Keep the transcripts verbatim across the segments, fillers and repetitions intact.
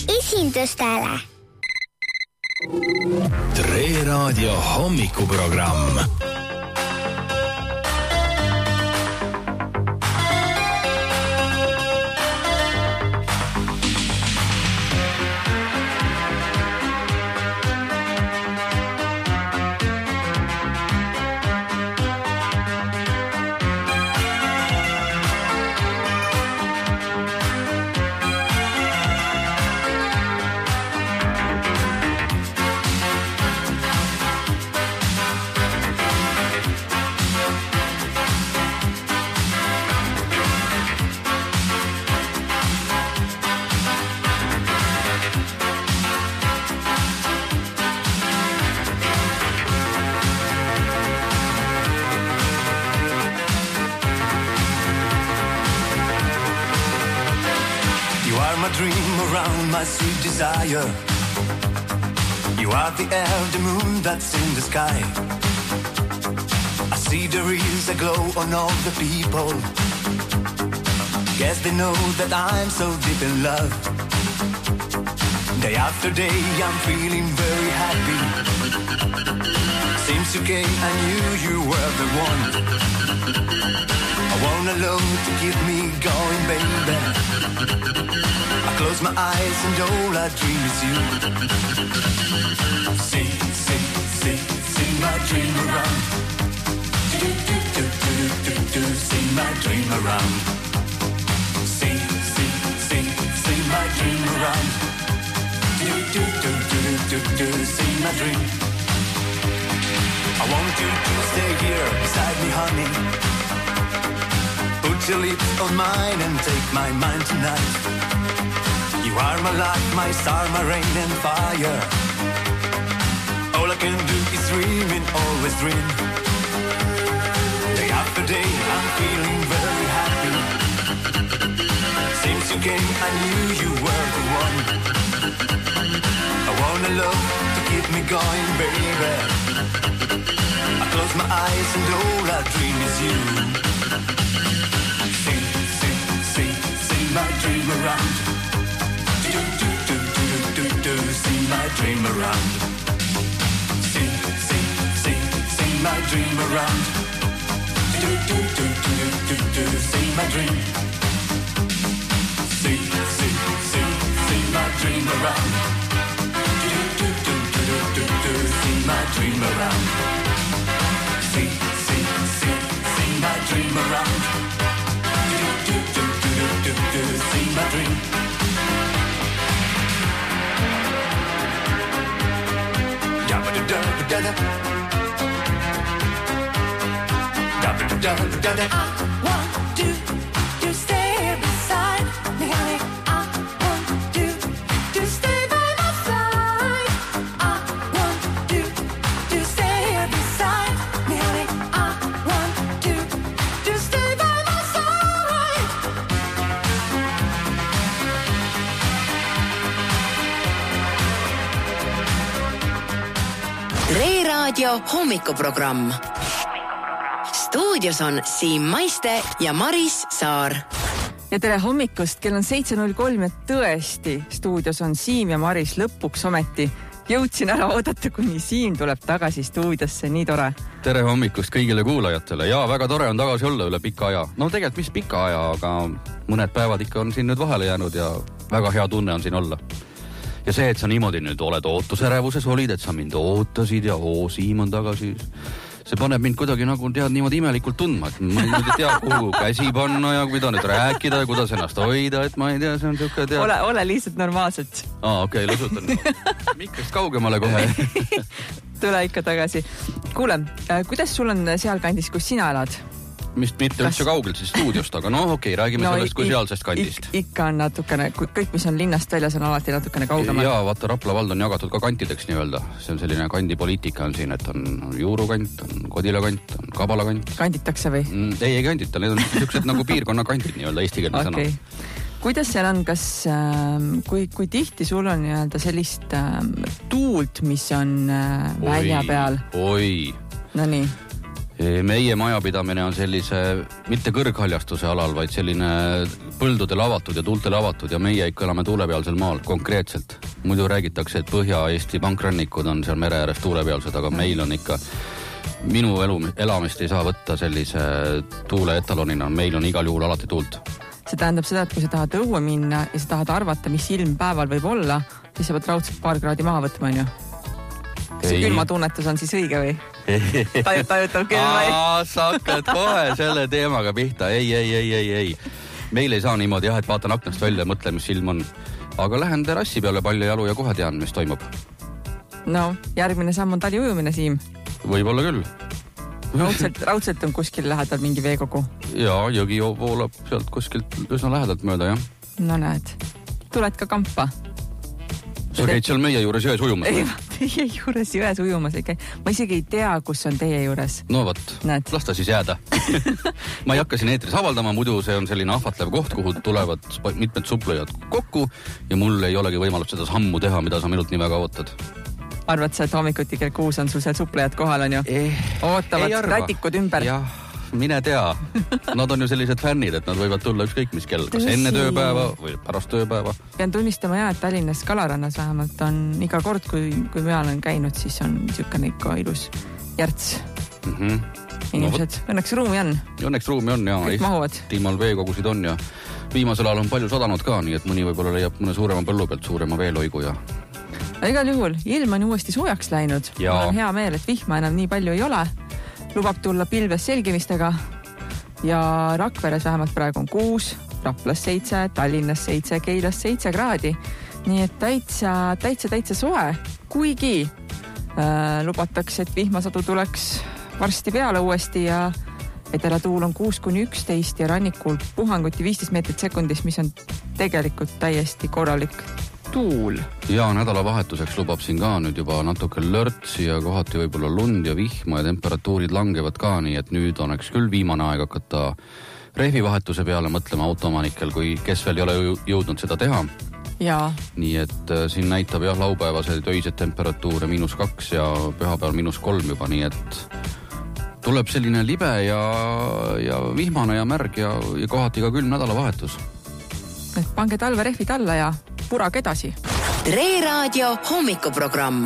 esindustele. Tre Raadio hommikuprogramm. Sweet desire, you are the air, the moon that's in the sky. I see there is a glow on all the people. Guess they know that I'm so deep in love. Day after day I'm feeling very happy. Since you came I knew you were the one. I want a love to keep me going, baby. I close my eyes and all I dream is you. See, see, see, see my dream around. Do, do, do, do, do, do, see my dream around. See, see, see, see my dream around. Do, do, do, do, do, do, see my dream. I want you to stay here beside me, honey. Put your lips on mine and take my mind tonight. You are my light, my star, my rain and fire. All I can do is dream and always dream. Day after day I'm feeling very happy. Since you came I knew you were the one. I want a love to keep me going, baby. I close my eyes and all I dream is you. See, see, see, see my dream around. Do, do, do, do, do, do, see my dream around. See, see, see, see my dream around. Do, do, do, do, do, do, see my dream. See, see, see, see my dream around. Do, do, do, do, do, do, see my dream around. See, see, see, see my dream around. Do, do, do, do, do, do, see my dream. Da-da-da-da-da. Da-da-da-da-da. I want you to stay beside me, honey. I want you to stay by my side. I want you to stay beside me, honey. I want you to stay by my side. Tre Raadio hommikuprogramm. Stuudios on Siim Maiste ja Maris Saar. Ja tere hommikust, kell on seitse null kolm ja tõesti stuudios on Siim ja Maris lõpuks ometi. Jõudsin ära oodata, kuni Siim tuleb tagasi stuudiosse, nii tore. Tere hommikust kõigile kuulajatele. Jaa, väga tore on tagasi olla üle pika aja. No tegelikult mis pika aja, aga mõned päevad ikka on siin nüüd vahele jäänud ja väga hea tunne on siin olla. Ja see, et sa niimoodi nüüd oled ootuserevuses olid, et sa mind ootasid ja oo, Siim on tagasi. See paneb mind kuidagi nagu tead niimoodi imelikult tundma, et ma ei tea, kuhu käsi panna ja mida nüüd rääkida ja kuidas ennast hoida, et ma ei tea, see on siuke tead. Ole, ole lihtsalt normaalselt. Aa, okei, okay, lõsutan. Mikrist kaugemale kohe. Tule ikka tagasi. Kuule, kuidas sul on seal kandis, kus sina elad? Mis mitte Kas... üldse kaugelt siis stuudiost, aga no okei, okay, räägime no, sellest kui sealsest kandist. Ik, ikka on natukene, kõik mis on linnast väljas on alati natukene kaugemal. Jaa, vaata Rapla vald on jagatud ka kantideks nii-öelda. See on selline kandipoliitika on siin, et on juurukant, on kodilakant, on kabalakant. Kanditakse või? Mm, ei, ei kandita, need on niisugused nagu piirkonna kandid nii-öelda eestikeelne okay. sõna. Kuidas seal on, kas, äh, kui, kui tihti sul on nii-öelda sellist äh, tuult, mis on äh, välja peal? Oi. No nii. Meie majapidamine on sellise, mitte kõrghaljastuse alal, vaid selline põldudel avatud ja tuultel avatud ja meie ikka elame tuulepealsel maal konkreetselt. Muidu räägitakse, et Põhja-Eesti pankrannikud on seal mere ääres tuulepealsed, aga meil on ikka, minu elu, elamist ei saa võtta sellise tuule etalonina, meil on igal juhul alati tuult. See tähendab seda, et kui sa tahad õue minna ja sa tahad arvata, mis ilm päeval võib olla, siis sa pead raudselt paar kraadi maha võtma, on ju? See külma tunnetus on siis õige või? Tajut, tajutab küll või? Sa hakkad kohe selle teemaga pihta. Ei, ei, ei, ei, ei. Meil ei saa niimoodi, jah, et vaatan aknast välja ja mõtlen, mis ilm on. Aga lähen terrassi peale palju jalu ja kohe tean, mis toimub. No, järgmine samm on tali ujumine, Siim. Võib-olla küll. Raudselt, raudselt on kuskil lähedal mingi veekogu. Jaa, jõgi voolab sealt kuskilt üsna lähedalt mööda, jah. No näed, tuled ka kampa. Sa käid seal meie juures jões ujumas? Ei, teie juures jões ujumas ei käi. Ma isegi ei tea, kus on teie juures. No võt, las ta siis jääda. Ma ei hakka siin eetris avaldama, muidu see on selline ahvatlev koht, kuhu tulevad mitmed suplejad kokku ja mul ei olegi võimalust seda sammu teha, mida sa minult nii väga ootad. Arvad sa, et hommikuti kell kuus on sul seal suplejad kohal, on ju? Eh, Ootavad rätikud ümber. Jah, mine tea. Nad on ju sellised fännid, et nad võivad tulla ükskõik mis kell. Kas enne tööpäeva või pärast tööpäeva? Pean tunnistama jah, et Tallinnas Kalarannas vähemalt on iga kord, kui, kui ma olen käinud, siis on niisugune ikka ilus järts. Mm -hmm. Inimesed, no, õnneks ruumi on. Õnneks ruumi on, jah. Kõik mahuvad. Tiimal veekogusid on ja viimasel ajal on palju sadanud ka, nii et mõni võib-olla leiab mõne suurema põllu pealt suurema veeloigu ja... Igal juhul, ilm on uuesti soojaks läinud. Ja. Mul on hea meel, et vihma enam nii palju ei ole. Lubab tulla pilves selgimistega ja Rakveres vähemalt praegu on kuus, Raplas seitse, Tallinnas seitse, Keilas seitse kraadi. Nii et täitsa, täitsa, täitsa soe, kuigi äh, lubatakse, et vihmasadu tuleks varsti peale uuesti ja etelatuul on kuus kuni üksteist ja rannikul puhanguti viisteist meetrit sekundis, mis on tegelikult täiesti korralik tuul. Ja nädalavahetuseks lubab siin ka nüüd juba natuke lörtsi ja kohati võib-olla lund ja vihma ja temperatuurid langevad ka, nii et nüüd on eks küll viimane aeg hakata rehvivahetuse peale mõtlema automanikel, kui kes veel ei ole jõudnud seda teha. Ja. Nii et äh, siin näitab jah laupäevaseid öised temperatuure miinus kaks ja pühapäeval miinus kolm juba, nii et tuleb selline libe ja, ja vihmane ja märg ja, ja kohati ka külm nädalavahetus. Et pange talverehvid alla ja purag edasi. Tre Raadio hommikuprogramm.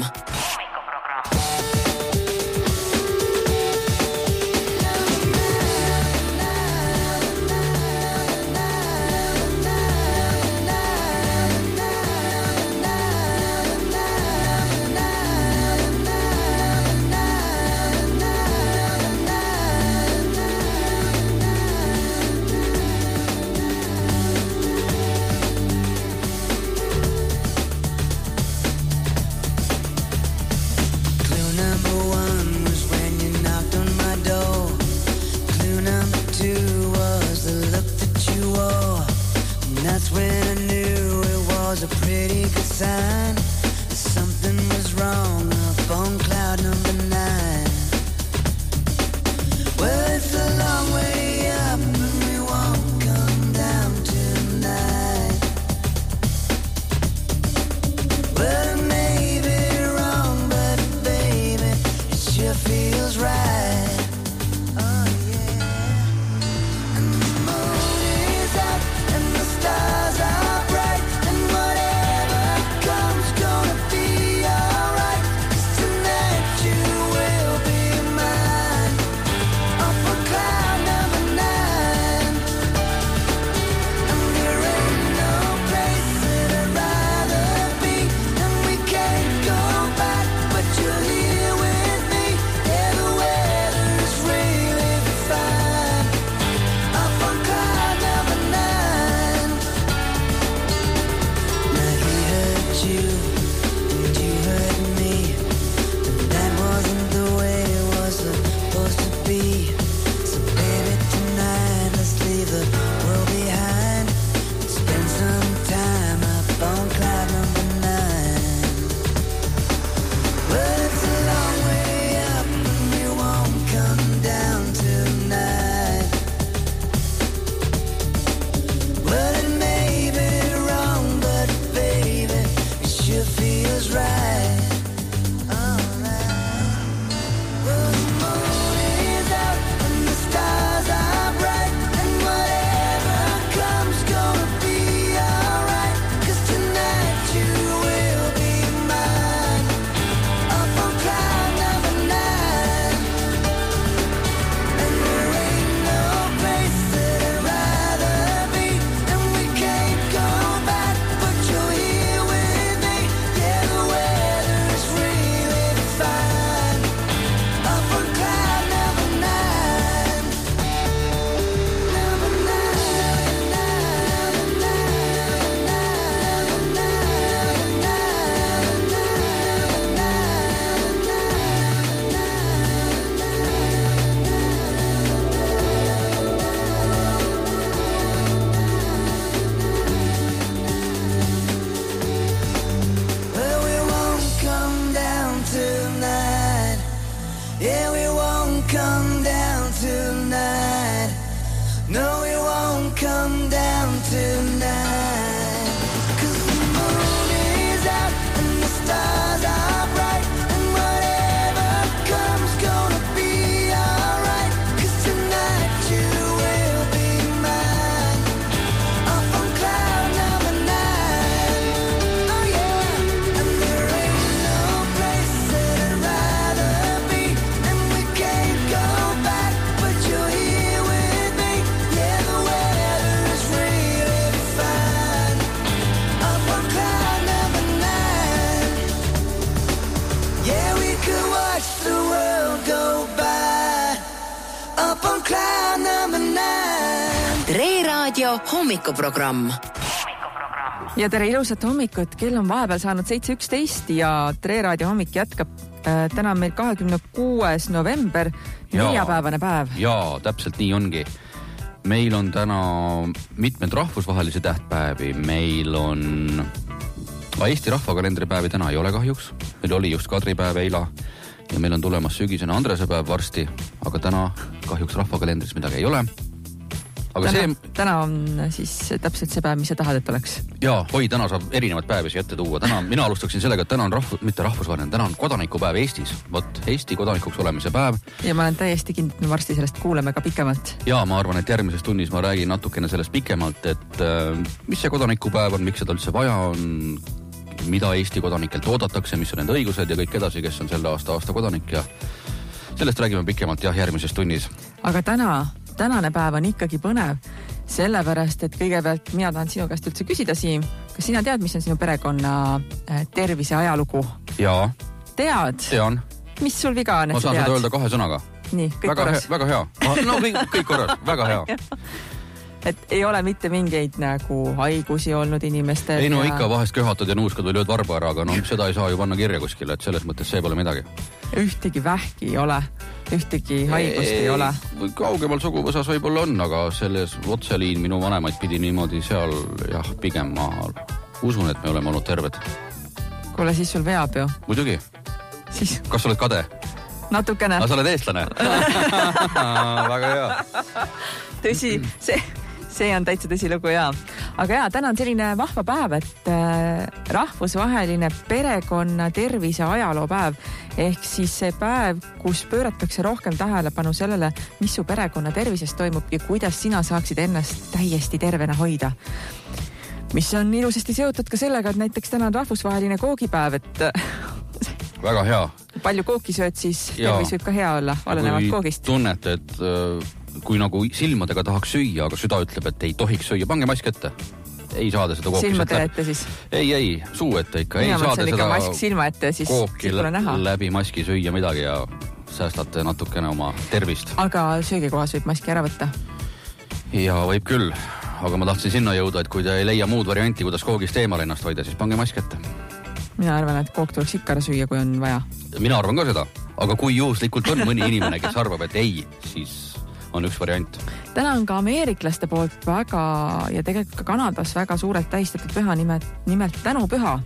hommikuprogramm. Ja tere ilusat hommikut, kell on vahepeal saanud seitse üksteist ja Tre Raadio hommik jätkab. Täna on meil kahekümne kuues november, neljapäevane päev. Jaa, täpselt nii ongi. Meil on täna mitmed rahvusvahelisi tähtpäevi. Meil on Eesti rahvakalendripäevi täna ei ole kahjuks. Meil oli just Kadripäev eila ja meil on tulemas sügisene Andrese päev varsti, aga täna kahjuks rahvakalendris midagi ei ole. Aga täna, see... täna on siis täpselt see päev, mis sa tahad, et oleks. Jaa, oi, täna saab erinevad päevisi ette tuua. Täna, mina alustaksin sellega, et täna on rahvu, mitte rahvusvaheline, täna on kodanikupäev Eestis. Vot, Eesti kodanikuks olemise päev. Ja ma olen täiesti kindel, et me varsti sellest kuuleme ka pikemalt. Jaa, ma arvan, et järgmises tunnis ma räägin natukene sellest pikemalt, et äh, mis see kodanikupäev on, miks seda üldse vaja on, mida Eesti kodanikelt oodatakse, mis on nende õigused ja kõik edasi, kes on selle aasta aasta kodanik ja sellest räägime pikemalt jah, järgmises tunnis. Aga täna... Tänane päev on ikkagi põnev, sellepärast, et kõigepealt mina tahan sinu käest üldse küsida, Siim, kas sina tead, mis on sinu perekonna tervise ajalugu? Jaa. Tead? Tean. Mis sul viga on, et ma saan tead? seda öelda kahe sõnaga. Nii, kõik väga korras. Hea, väga hea. No kõik, kõik korras, väga hea. Et ei ole mitte mingeid nagu haigusi olnud inimestel. Ei no ja... ikka vahest köhatad ja nuuskad või lööd varba ära, aga no seda ei saa ju panna kirja kuskile, et selles mõttes see pole midagi. Ühtegi vähki ei ole, ühtegi haigust ei, ei ole. Kaugemal suguvõsas võib-olla on, aga selles otseliin minu vanemaid pidi niimoodi seal, jah, pigem ma usun, et me oleme olnud terved. Kuule, siis sul veab ju. Muidugi. Siis... Kas sa oled kade? Natukene. Aga sa oled eestlane? Väga hea. Tõsi, see... See on täitsa tõsilugu, jaa. Aga jaa, täna on selline vahva päev, et äh, rahvusvaheline perekonna tervise ajaloopäev. Ehk siis see päev, kus pööratakse rohkem tähelepanu sellele, mis su perekonna tervisest toimub ja kuidas sina saaksid ennast täiesti tervena hoida. Mis on ilusasti seotud ka sellega, et näiteks täna on rahvusvaheline koogipäev, et... Väga hea. Palju kooki sööd, siis tervis võib ka hea olla, olenevalt koogist. Tunnete, et... Äh... kui nagu silmadega tahaks süüa, aga süda ütleb, et ei tohiks süüa, pange mask ette. Ei saada seda kooki. Silmade ette siis? Ei, ei, suu ette ikka. Mina ei saada seda mask silma ette, siis kooki läbi maski süüa midagi ja säästate natukene oma tervist. Aga söögikohas võib maski ära võtta? Ja võib küll, aga ma tahtsin sinna jõuda, et kui te ei leia muud varianti, kuidas koogist eemal ennast hoida, siis pange mask ette. Mina arvan, et kook tuleks ikka ära süüa, kui on vaja. Mina arvan ka seda, aga kui juhuslikult on mõni inimene, kes arvab, et ei, siis... on üks variant. Täna on ka ameeriklaste poolt väga ja tegelikult ka Kanadas väga suurelt tähistatud püha nimelt, nimelt tänupüha.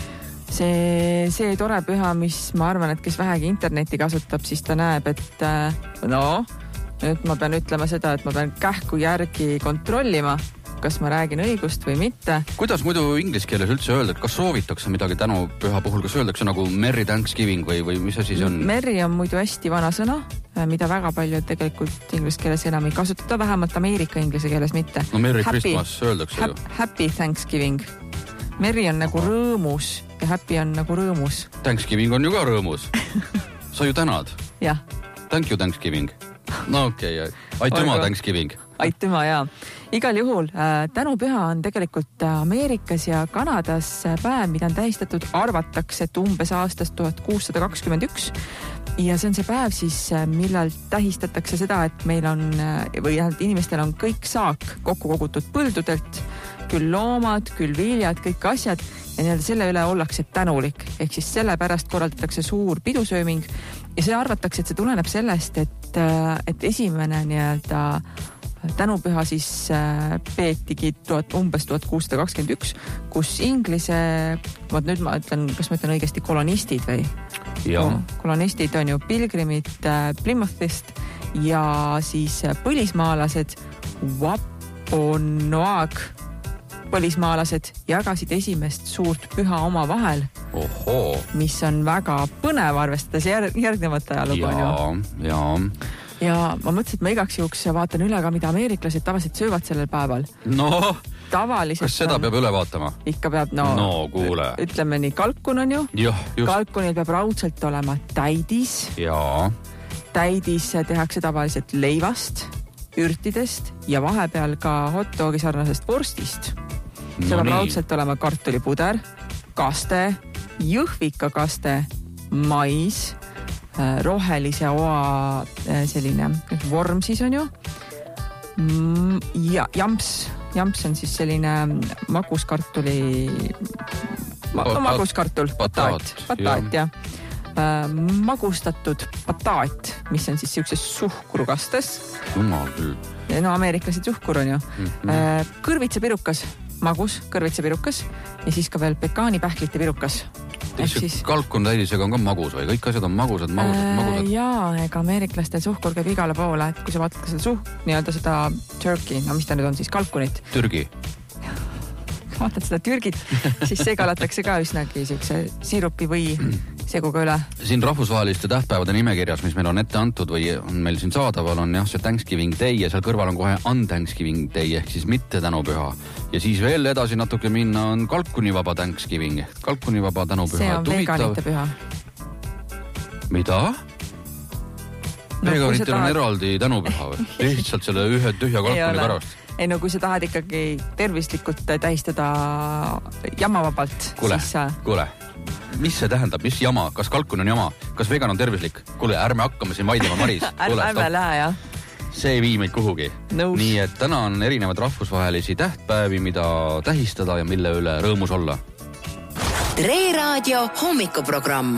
See, see tore püha, mis ma arvan, et kes vähegi interneti kasutab, siis ta näeb, et no, nüüd ma pean ütlema seda, et ma pean kähku järgi kontrollima, kas ma räägin õigust või mitte. Kuidas muidu inglise keeles üldse öelda, et kas soovitakse midagi tänupüha puhul, kas öeldakse nagu Merry Thanksgiving või, või mis asi see on? Merry on muidu hästi vana sõna, mida väga palju tegelikult inglise keeles enam ei kasutata, vähemalt Ameerika inglise keeles mitte. No Merry happy, Christmas öeldakse ju. Happy Thanksgiving. Merry on nagu Aha. rõõmus ja happy on nagu rõõmus. Thanksgiving on ju ka rõõmus. Sa ju tänad. Jah. Thank you Thanksgiving. No okei, okay. Aitüma Thanksgiving. Aitüma, jaa. Igal juhul äh, tänupüha on tegelikult Ameerikas ja Kanadas päev, mida on tähistatud, arvatakse, et umbes aastast tuhat kuussada kakskümmend üks. Ja see on see päev siis, millal tähistatakse seda, et meil on, või inimestel on kõik saak kokku kogutud põldudelt, küll loomad, küll viljad, kõik asjad ja nii-öelda selle üle ollakse tänulik. Ehk siis selle pärast korraldatakse suur pidusööming ja see arvatakse, et see tuleneb sellest, et, et esimene nii-öelda tänupüha siis peetigi tuhat, umbes tuhat kuussada kakskümmend üks, kus inglise, vaat nüüd ma ütlen, kas ma ütlen õigesti kolonistid või? Ja. Kolonistid on ju pilgrimid Plymouthist ja siis põlismaalased Wampanoag põlismaalased jagasid esimest suurt püha oma vahel, Oho. mis on väga põnev arvestades järg- järgnevat ajalugu. Ja, ja. Ja ma mõtlesin, et ma igaks juhuks vaatan üle ka, mida ameeriklased tavaliselt söövad sellel päeval. No, tavaliselt kas seda on, peab üle vaatama? Ikka peab, no, no kuule. Ütleme nii, kalkun on ju. Jah, just. Kalkunil peab raudselt olema täidis. Jaa. Täidis tehakse tavaliselt leivast, ürtidest ja vahepeal ka hotdogi sarnasest vorstist. See no peab nii. Raudselt olema kartulipuder, kaste, jõhvikakaste, mais, rohelise oa selline vorm siis on ju, ja jamps, jamps on siis selline maguskartuli, ma, no, maguskartul, pataat, pataat ja äh, magustatud pataat, mis on siis siukses suhkrukastes. Jumal küll. No ameeriklased suhkur on ju. Mm-hmm. Äh, kõrvitsapirukas, magus kõrvitsapirukas ja siis ka veel pekaanipähklite pirukas. Siis... kalkun täidisega on ka magus või? Kõik asjad on magusad, magusad, magusad? Jaa, ega ameeriklastel suhkur käib igale poole, et kui sa vaatad ka seda suh... nii-öelda seda turkey, no mis ta nüüd on siis, kalkunit? Türgi. Vaatad seda Türgit, siis see kalatakse ka üsnagi siukse sirupi või seguga üle. Siin rahvusvaheliste tähtpäevade nimekirjas, mis meil on ette antud või on meil siin saadaval, on jah see Thanksgiving Day ja seal kõrval on kohe un-Thanksgiving Day ehk siis mitte tänupüha. Ja siis veel edasi natuke minna on kalkunivaba Thanksgiving ehk kalkunivaba tänupüha. See on veganite püha. Mida? No, veganitel tahad... on eraldi tänupüha või? Lihtsalt selle ühe tühja kalkuni pärast. Ei no kui sa tahad ikkagi tervislikult tähistada jamavabalt. Kule, siis... kule. Mis see tähendab? Mis jama? Kas kalkun on jama? Kas vegan on tervislik? Kule, ärme hakkame siin vaidima, Maris. Kule, ärme lähe, jah. See ei vii meid kuhugi. Nõus. Nii et täna on erinevad rahvusvahelisi tähtpäevi, mida tähistada ja mille üle rõõmus olla. Tre Raadio hommikuprogramm.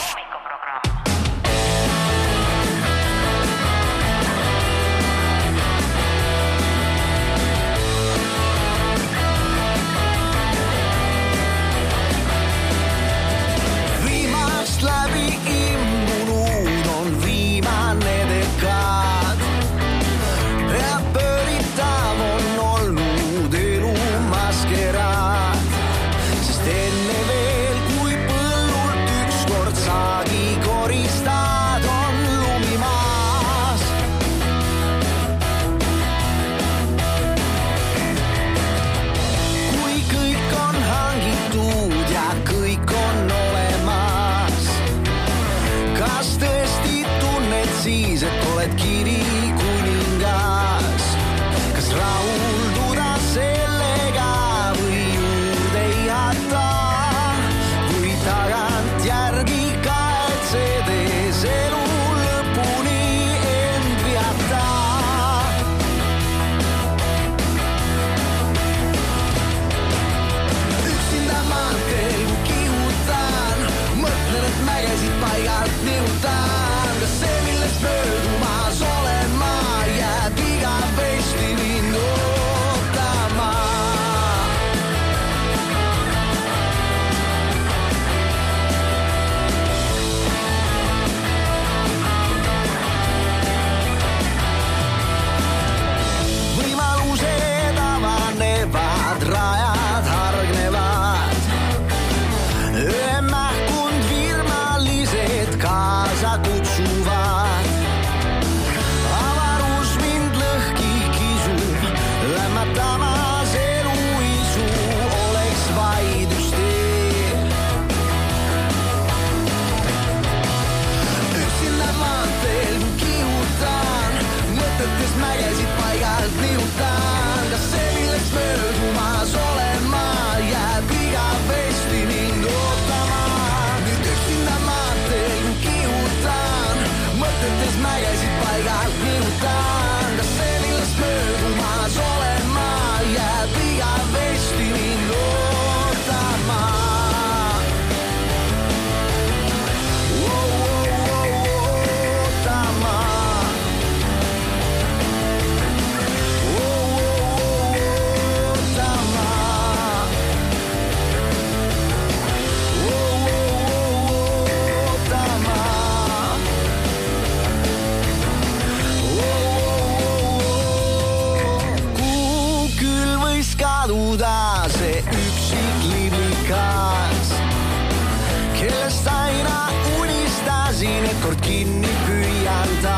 kord kinni püüan ta.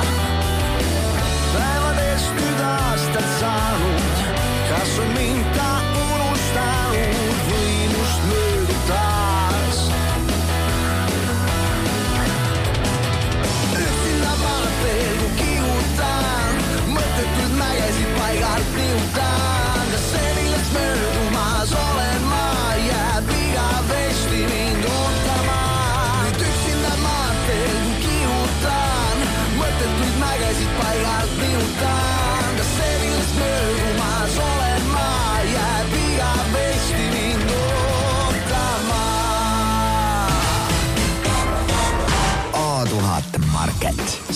Päevadest nüüd aastad saanud, kas on mind ta unustanud või must möödub taas. Üksinda maanteel kui kihutan, mõttetult mägesid paigalt nihutan. Kas see milleks möödumas olen ma, jääb igavesti mind ootama. Nüüd üksinda maanteel kui kihutan,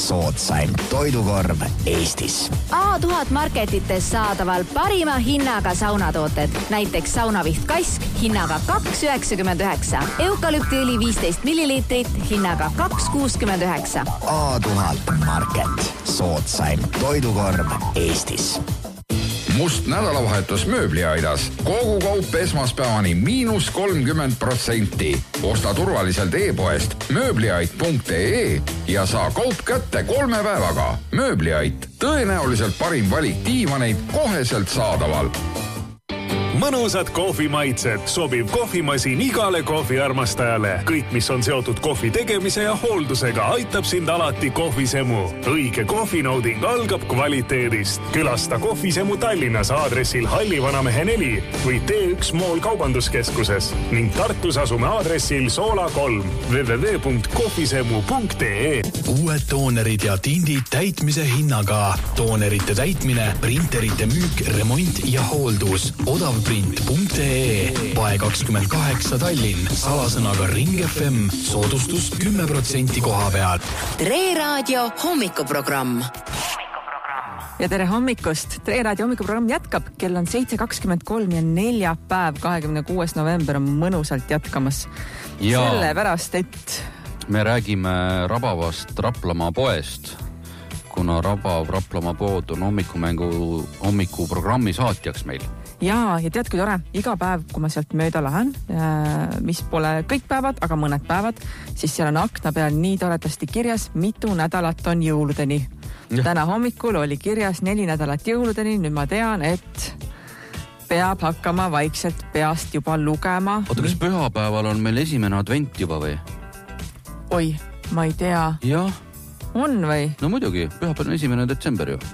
soodsaim toidukorv Eestis. A tuhat marketites saadaval parima hinnaga saunatooted. Näiteks saunaviht Kask hinnaga kaks üheksakümmend üheksa. Eukalüptiõli viisteist milliliitrit hinnaga kaks kuuskümmend üheksa. A tuhat market. Soodsaim toidukorv Eestis. Must nädalavahetus mööbliaidas. Kogu kaup esmaspäevani miinus kolmkümmend protsenti. Osta turvaliselt e-poest mööbliait punkt ee ja saa kaup kätte kolme päevaga. Mööbliait. Tõenäoliselt parim valik diivaneid koheselt saadaval. Mõnusad kohvimaitsed sobib kohvimasin igale kohviarmastajale. Kõik, mis on seotud kohvi tegemise ja hooldusega, aitab sind alati kohvisemu. Õige kohvinauding algab kvaliteedist. Külasta kohvisemu Tallinnas aadressil Halli Vanamehe neli või T üks Mool kaubanduskeskuses ning Tartus asume aadressil Soola kolm w w w punkt kohvisemu punkt ee. Uued toonerid ja tindid täitmise hinnaga. Toonerite täitmine, printerite müük, remont ja hooldus. Odav print punkt ee. Pae kakskümmend kaheksa Tallinn. Salasõnaga Ring F M. Soodustus kümme protsenti koha peal. Tre Raadio hommikuprogramm. Ja tere hommikust. Tre Raadio hommikuprogramm jätkab. Kell on seitse kakskümmend kolm ja neljapäev, kahekümne kuues november on mõnusalt jätkamas. Ja sellepärast, et me räägime Rabavast Raplamaa poest, kuna Rabav Raplamaa pood on hommikumängu hommikuprogrammi saatjaks meil. Jaa, ja tead, kui tore, iga päev, kui ma sealt mööda lähen, mis pole kõik päevad, aga mõned päevad, siis seal on akna peal nii toredasti kirjas, mitu nädalat on jõuludeni. Ja. Täna hommikul oli kirjas neli nädalat jõuludeni, nüüd ma tean, et peab hakkama vaikselt peast juba lugema. Oota, kas pühapäeval on meil esimene advent juba või? Oi, ma ei tea. Jah. On või? No muidugi, pühapäeval on esimene detsember ju.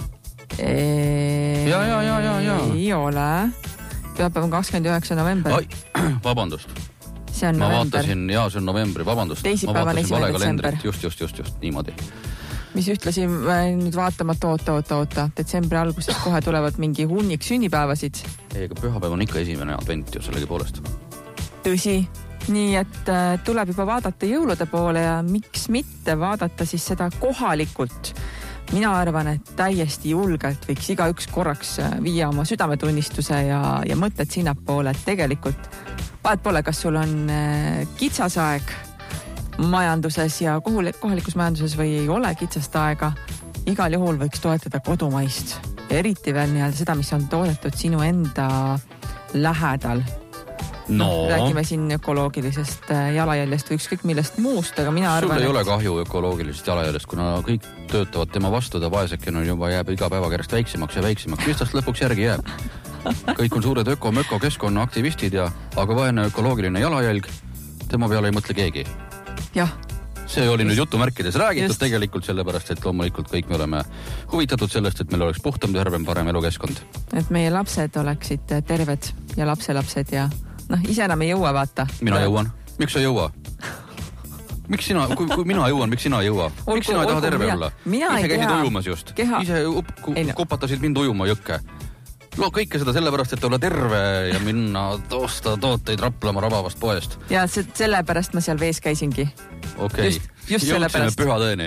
Eee, ja, ja, ja, ja, ja. Ei ole. Pühapäev on kakskümmend üheksa november. Ai, vabandust. See on ma november. Vaatasin, jaa, see on novembri, vabandust. Teisipäev on esimene detsember. Just, just, just, just, niimoodi. Mis ühtlasin nüüd vaatamata oota, oota, oota. Detsembri alguses kohe tulevad mingi hunnik sünnipäevasid. Ei, aga pühapäev on ikka esimene advent ju sellegi poolest. Tõsi. Nii, et tuleb juba vaadata jõulude poole ja miks mitte vaadata siis seda kohalikult. Mina arvan, et täiesti julgelt võiks iga üks korraks viia oma südametunnistuse ja, ja mõtted sinna poole, et tegelikult vaat pole, kas sul on kitsas aeg majanduses ja kohalikus majanduses või ei ole kitsast aega. Igal juhul võiks toetada kodumaist. Eriti veel nii seda, mis on toodetud sinu enda lähedal. No. Räägime siin ökoloogilisest jalajäljest või ükskõik millest muust, aga mina arvan... Sul ei ole kahju ökoloogilisest jalajäljest, kuna kõik töötavad tema vastu, ta vaesekene juba jääb iga päeva järjest väiksemaks ja väiksemaks. Mis tast lõpuks järgi jääb? Kõik on suured öko-möko keskkonna aktivistid ja aga vaene ökoloogiline jalajälg, tema peale ei mõtle keegi. Jah. See oli nüüd jutumärkides räägitud Just. Tegelikult sellepärast, et loomulikult kõik me oleme huvitatud sellest, et meil oleks puhtam, tervem, parem elukeskkond. Et meie lapsed oleksid terved ja lapselapsed ja noh, ise enam ei jõua vaata. Mina jõuan. Miks sa jõua? Miks sina, kui, kui mina jõuan, miks sina ei jõua? Olgu, miks sina ei taha terve mina, olla? Mina ise ei käisid tea. ujumas just. Keha. Ise up, ku, ei, no. Kupatasid mind ujuma jõkke. No kõike seda sellepärast, et olla terve ja minna osta tooteid Raplamaa Rabavast poest. Ja se- sellepärast ma seal vees käisingi. Okei. Just, just sellepärast. Jõudsime püha tõeni.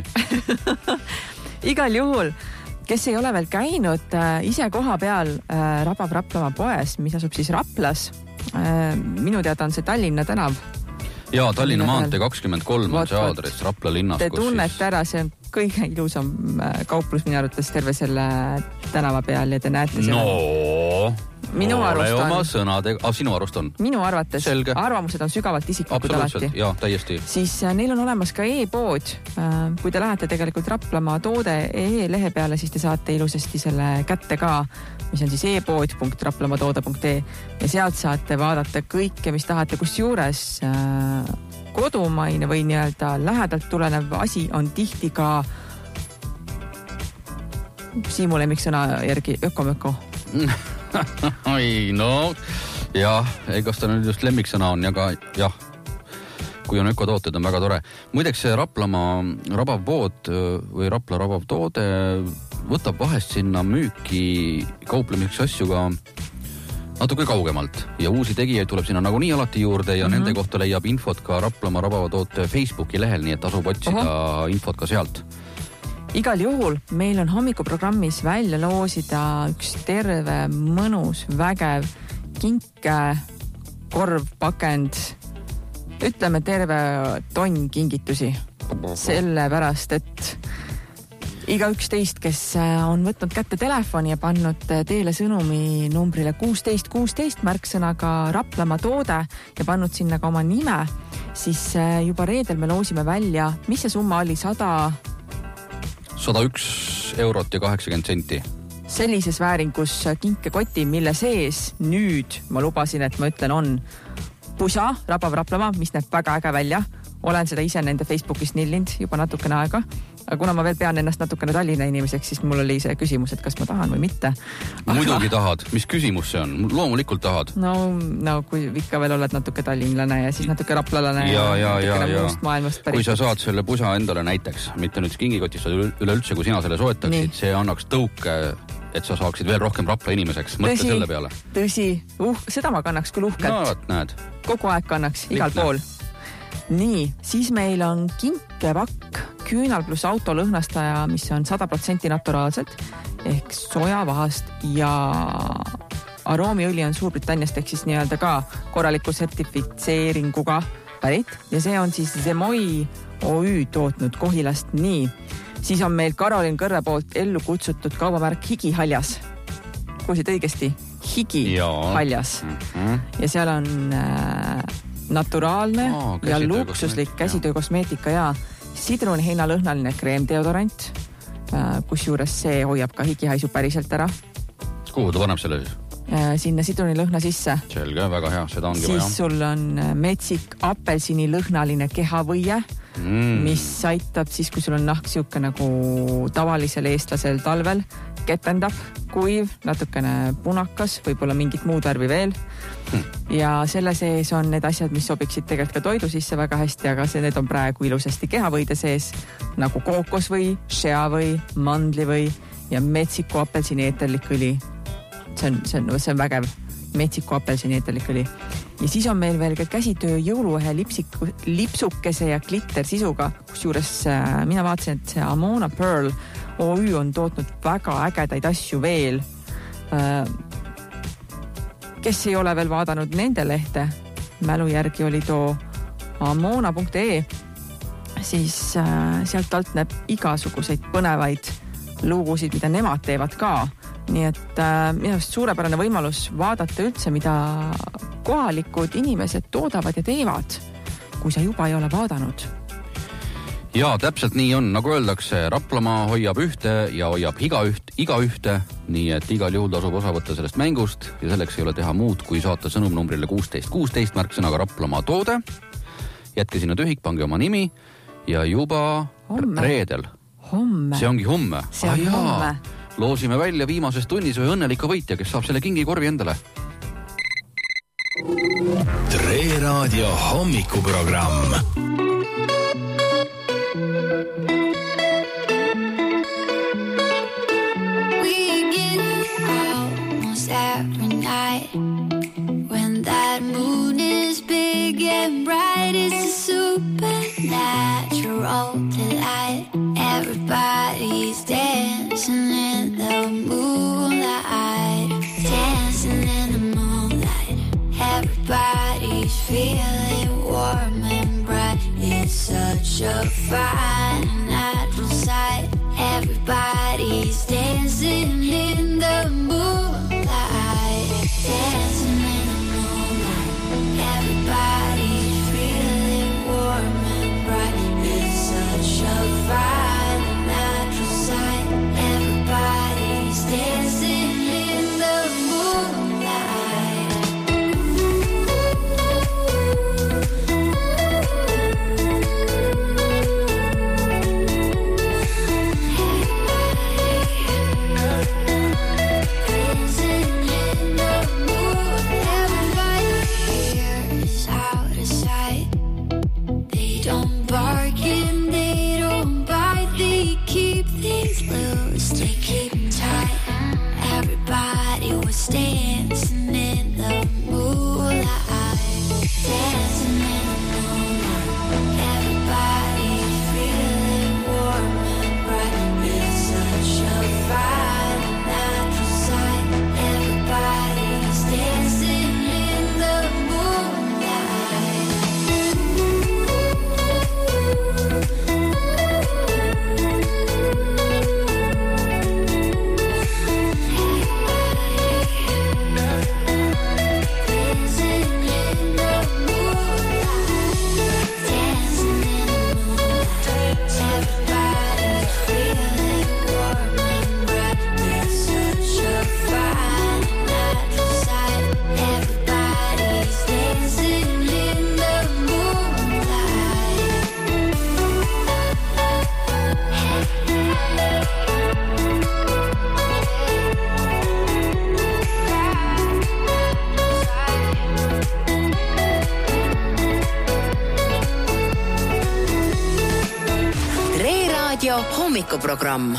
Igal juhul, kes ei ole veel käinud äh, ise koha peal äh, Rabav Raplamaa poes, mis asub siis Raplas. Äh, minu teada on see Tallinna tänav. Jaa, Tallinna maantee kakskümmend kolm on see aadress Rapla linnas. Te tunnete ära, see on kõige ilusam kauplus minu arvates terve selle tänava peal ja te näete selle. No, minu arust on. Oma sõnadega, ah, sinu arust on. Minu arvates. Selge. Arvamused on sügavalt isiklikud alati. Absoluutselt, jaa, täiesti. Siis neil on olemas ka e-pood. Kui te lähete tegelikult Raplamaa toode e-lehe peale, siis te saate ilusasti selle kätte ka, mis on siis e-pood punkt raplamaatoode punkt ee ja sealt saate vaadata kõike, mis tahate, kus juures kodumaine või nii-öelda lähedalt tulenev asi on tihti ka Siimu lemmiksõna järgi ökomöko. Oi, no jah, ei kas ta nüüd just lemmiksõna on ja ka jah, kui on ökotooted, on väga tore. Muideks see Raplamaa Rabav pood või Rapla Rabav toode võtab vahest sinna müüki kauplemiseks asju ka natuke kaugemalt ja uusi tegijaid tuleb sinna nagunii alati juurde ja mm-hmm. nende kohta leiab infot ka Raplamaa Rabava toote Facebooki lehel, nii et asub otsida Oho. infot ka sealt. igal juhul meil on hommikuprogrammis välja loosida üks terve, mõnus, vägev kinke, korv, pakend, ütleme terve tonn kingitusi. Sellepärast, et iga üks teist, kes on võtnud kätte telefoni ja pannud teele sõnumi numbrile kuusteist kuusteist märksõnaga Raplamaa toode ja pannud sinna ka oma nime, siis juba reedel me loosime välja, mis see summa oli, sada... sada üks eurot ja kaheksakümmend senti. Sellises vääringus kinkekoti, mille sees nüüd ma lubasin, et ma ütlen, on pusa, Rabav Raplamaa, mis näeb väga äge välja. Olen seda ise nende Facebookis nillinud juba natukene aega. Aga kuna ma veel pean ennast natukene Tallinna inimeseks, siis mul oli see küsimus, et kas ma tahan või mitte. Muidugi tahad. Mis küsimus see on? Loomulikult tahad. No, no kui ikka veel oled natuke tallinlane ja siis natuke raplalane ja, ja, ja, ja, muust maailmast pärit. Kui sa saad selle pusa endale näiteks, mitte nüüd kingikotis üleüldse, kui sina selle soetaksid, Nii. see annaks tõuke, et sa saaksid veel rohkem Rapla inimeseks. Mõtle tõsi, selle peale. Tõsi, uh, seda ma kannaks küll uhkelt. No, võt, näed. Kogu aeg kannaks, igal Lihtne. Pool. Nii, siis meil on kinkepakk küünal pluss autolõhnastaja, mis on sada protsenti naturaalselt ehk sojavahast ja aroomiõli on Suurbritanniast ehk siis nii-öelda ka korraliku sertifitseeringuga pärit ja see on siis Zemoi O Ü tootnud Kohilast. Nii, siis on meil Karolin Kõrve poolt ellu kutsutud kaubamärk Higihaljas. Kuulsid õigesti? Higihaljas. Mm-hmm. Ja seal on äh, naturaalne oh, ja luksuslik käsitöökosmeetika ja sidruniheinalõhnaline kreemdeodorant, kus juures see hoiab ka higihaisu päriselt ära. Kuhu ta paneb selle siis? Sinna sidrunilõhna sisse. Selge, väga hea, seda ongi siis vaja. Siis sul on metsik apelsinilõhnaline kehavõie, mm. mis aitab siis, kui sul on nahk siuke nagu tavalisel eestlasel talvel, ketendab, kuiv, natukene punakas, võib-olla mingit muud värvi veel. Hmm. Ja selle sees on need asjad, mis sobiksid tegelikult ka toidu sisse väga hästi, aga see, need on praegu ilusasti kehavõide sees, nagu kookos või shea või mandli või ja metsiku apelsini eeterlik õli. See on, see on, see on vägev. Metsiku apelsini eeterlik õli. Ja siis on meil veel ka käsitöö jõuluehe lipsiku, lipsukese ja glitter sisuga, kus juures äh, mina vaatasin, et see Amona Pearl O Ü on tootnud väga ägedaid asju veel. Äh, kes ei ole veel vaadanud nende lehte, mälu järgi oli too amona punkt ee, siis äh, sealt alt näeb igasuguseid põnevaid lugusid, mida nemad teevad ka. Nii et äh, minu arust suurepärane võimalus vaadata üldse, mida kohalikud inimesed toodavad ja teevad, kui sa juba ei ole vaadanud. Jaa, täpselt nii on, nagu öeldakse, Raplamaa hoiab ühte ja hoiab iga, üht, iga ühte, nii et igal juhul tasub osa võtta sellest mängust ja selleks ei ole teha muud, kui saata sõnumnumbrile kuusteist kuusteist märksõnaga Raplamaa toode. Jätke sinna tühik, pange oma nimi ja juba homme. Reedel. Homme. See ongi homme. See on ah, homme. Loosime välja viimases tunnis ühe õnneliku võitja, kes saab selle kingikorvi endale. Tre Raadio hommikuprogramm. Every night when that moon is big and bright, it's a supernatural delight. Everybody's dancing in the moonlight, dancing in the moonlight. Everybody's feeling warm and bright. It's such a fine natural sight. Everybody's dancing in the moonlight, dancing in the moonlight. Everybody's feeling warm and bright. It's such a fine natural sight. Everybody's dancing in the moonlight. Dancing in the moonlight, dancing in the moonlight. Everybody's feeling warm and bright. Raadio hommikuprogramm.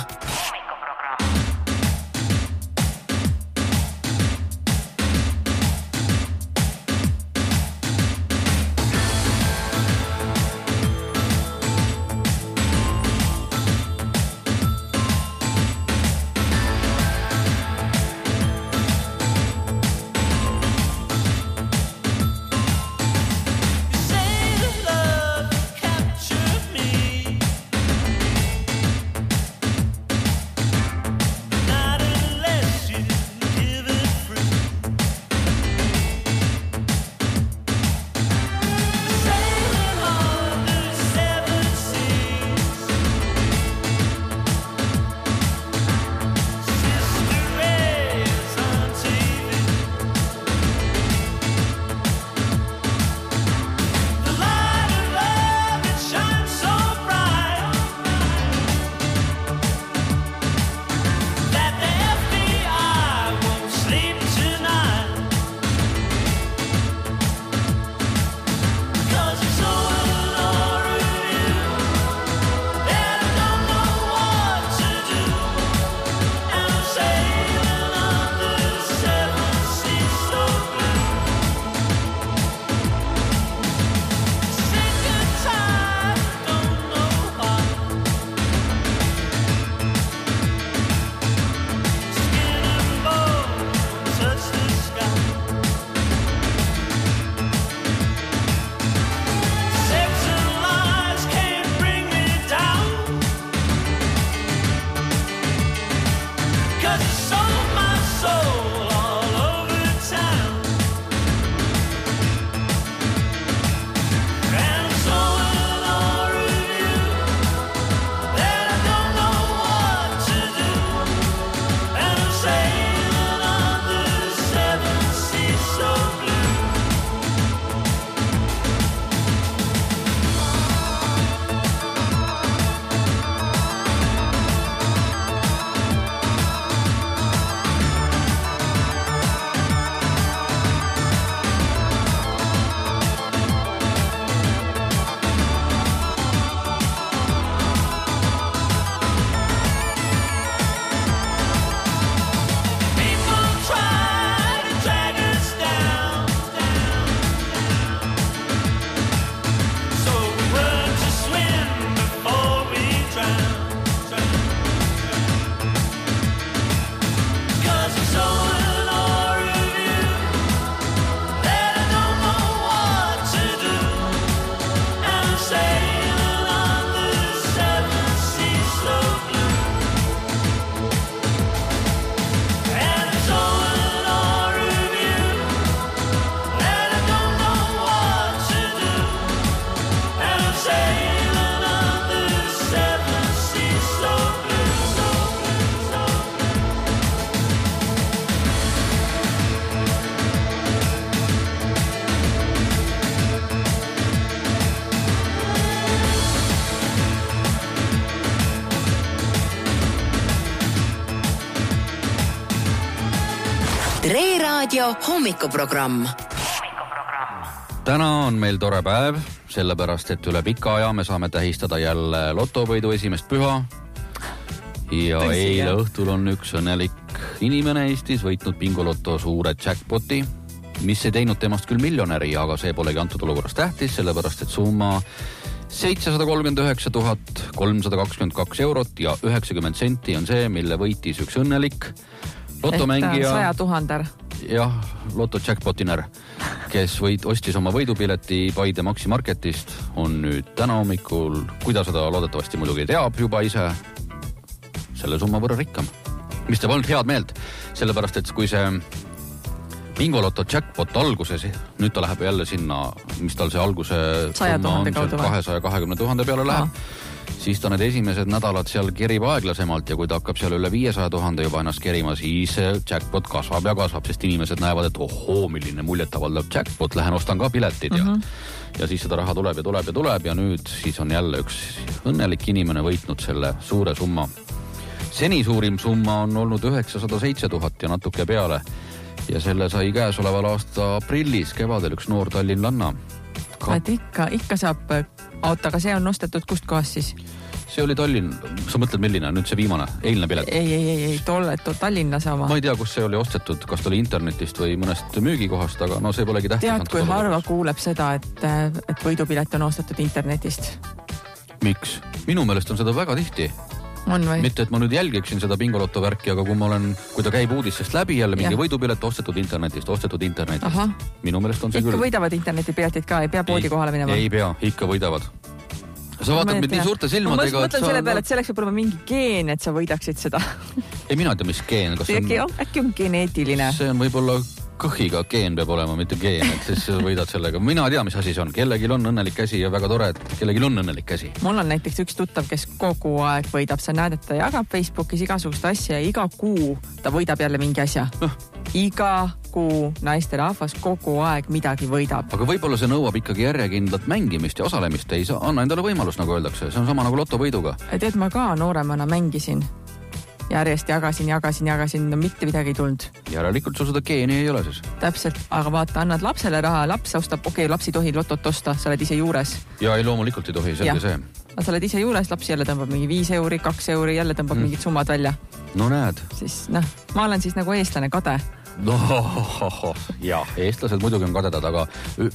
Raadio hommikuprogramm. Täna on meil tore päev, sellepärast, et üle pika aja me saame tähistada jälle lotovõidu esimest püha. Ja Tõsi, eile jah. õhtul on üks õnnelik inimene Eestis võitnud bingoloto suure jackpoti, mis ei teinud temast küll miljonäri, aga see polegi antud olukorras tähtis, sellepärast, et summa seitsesada kolmkümmend üheksa tuhat kolmsada kakskümmend kaks eurot ja üheksakümmend senti on see, mille võitis üks õnnelik lotomängija. saja tuhander. Jah, loto jackpotiner, kes võid, ostis oma võidupileti Paide Maxi Marketist, on nüüd täna hommikul, kui ta seda loodetavasti muidugi teab juba ise, selle summa võrra rikkam. Mis teeb olnud head meelt, sellepärast, et kui see bingoloto jackpot alguses, nüüd ta läheb jälle sinna, mis tal see alguse summa on, kahesaja kahekümne tuhande peale läheb, Aa. siis ta need esimesed nädalad seal kerib aeglasemalt ja kui ta hakkab seal üle viiesaja tuhande juba ennast kerima, siis jackpot kasvab ja kasvab, sest inimesed näevad, et ohoo, milline muljetavaldav jackpot, lähen ostan ka piletid ja, mm -hmm. ja siis seda raha tuleb ja tuleb ja tuleb ja nüüd siis on jälle üks õnnelik inimene võitnud selle suure summa. Seni suurim summa on olnud üheksasada seitse tuhat ja natuke peale ja selle sai käesoleval aasta aprillis kevadel üks noor tallinlanna. Ka... Et ikka, ikka saab auto, aga see on ostetud kust kohast siis? see oli Tallinn, sa mõtled milline, nüüd see viimane, eilne pilet? Ei, ei, ei, ei tolle, to Tallinnas oma. Ma ei tea, kus see oli ostetud, kas ta oli internetist või mõnest müügikohast, aga no see polegi tähtis. Tead, kui harva kuuleb seda, et, et võidupilet on ostetud internetist? Miks? Minu meelest on seda väga tihti. On või? Mitte, et ma nüüd jälgiksin seda Bingolotto värki, aga kui ma olen, kui ta käib uudistest läbi jälle mingi ja. võidupilet ostetud internetist, ostetud internetist. Aha. Minu meelest on see ikka küll. Ikka võidavad internetipiletid ka, ei pea poodi kohale minema? Ei pea, ikka võidavad. Sa vaatad mind nii suurte silmadega. Ma mõtlen selle peale, et selleks võib olema mingi geen, et sa võidaksid seda. Ei, mina tea, mis geen. Kas on... Äkki on geneetiline. See on võib-olla kõhiga geen peab olema, mitte geen, et siis võidad sellega. Mina tea, mis asi see on. Kellegil on õnnelik käsi ja väga tore, et kellegil on õnnelik käsi. Mul on näiteks üks tuttav, kes kogu aeg võidab. Sa näed, et ta jagab Facebookis igasugust asja ja iga kuu ta võidab jälle mingi asja. No. Iga kuu naiste rahvas kogu aeg midagi võidab. Aga võib-olla see nõuab ikkagi järjekindlat mängimist ja osalemist. Ei saa, anna endale võimalus, nagu öeldakse. See on sama nagu lotovõiduga. Tead, ma ka nooremana mängisin. Järjest jagasin, jagasin, jagasin, no mitte midagi ei tulnud. Järelikult sul seda geeni ei ole siis. Täpselt, aga vaata, annad lapsele raha, laps ostab, okei, okay, laps ei tohi lotot osta, sa oled ise juures. Ja ei, loomulikult ei tohi, selge see. Sa oled ise juures, laps jälle tõmbab mingi viis euri, kaks euri, jälle tõmbab mm. mingid summad välja. No näed. Siis, noh, ma olen siis nagu eestlane kade. No, jah, eestlased muidugi on kadedad, aga